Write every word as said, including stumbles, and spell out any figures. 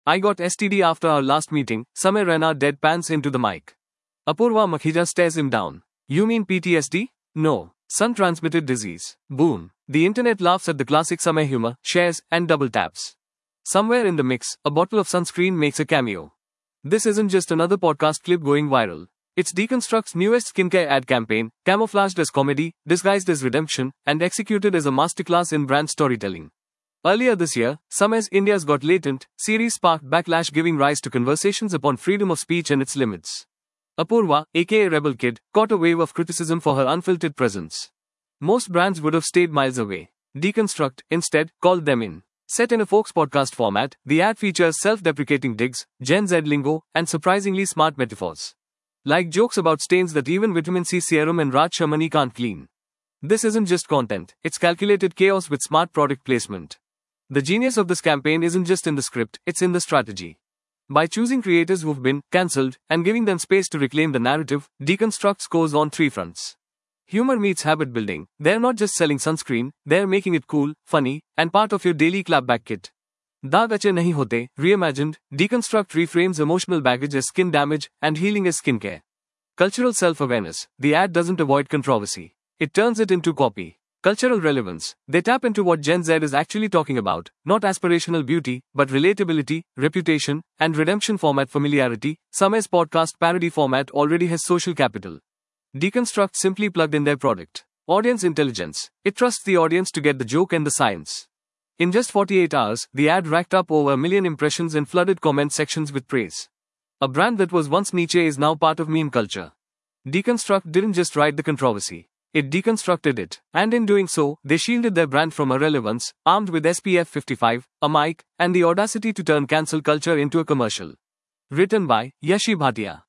I got S T D after our last meeting, Samay Raina deadpans into the mic. Apurva Makhija stares him down. You mean P T S D? No. Sun-transmitted disease. Boom. The internet laughs at the classic Samay humor, shares, and double taps. Somewhere in the mix, a bottle of sunscreen makes a cameo. This isn't just another podcast clip going viral. It's Deconstruct's newest skincare ad campaign, camouflaged as comedy, disguised as redemption, and executed as a masterclass in brand storytelling. Earlier this year, Samay's India's Got Latent series sparked backlash, giving rise to conversations upon freedom of speech and its limits. Apurva, aka Rebel Kid, caught a wave of criticism for her unfiltered presence. Most brands would have stayed miles away. Deconstruct, instead, called them in. Set in a folks podcast format, the ad features self-deprecating digs, Gen Z lingo, and surprisingly smart metaphors. Like jokes about stains that even vitamin C serum and Raj Shamani can't clean. This isn't just content, it's calculated chaos with smart product placement. The genius of this campaign isn't just in the script, it's in the strategy. By choosing creators who've been cancelled and giving them space to reclaim the narrative, Deconstruct scores on three fronts. Humor meets habit building. They're not just selling sunscreen, they're making it cool, funny, and part of your daily clapback kit. Daag ache nahi hote, reimagined, Deconstruct reframes emotional baggage as skin damage and healing as skincare. Cultural self-awareness. The ad doesn't avoid controversy. It turns it into copy. Cultural relevance. They tap into what Gen Z is actually talking about, not aspirational beauty, but relatability, reputation, and redemption. Format familiarity. Samay's podcast parody format already has social capital. Deconstruct simply plugged in their product. Audience intelligence. It trusts the audience to get the joke and the science. In just forty-eight hours, the ad racked up over a million impressions and flooded comment sections with praise. A brand that was once niche is now part of meme culture. Deconstruct didn't just ride the controversy. It deconstructed it, and in doing so, they shielded their brand from irrelevance, armed with S P F fifty-five, a mic, and the audacity to turn cancel culture into a commercial. Written by Yashi Bhatia.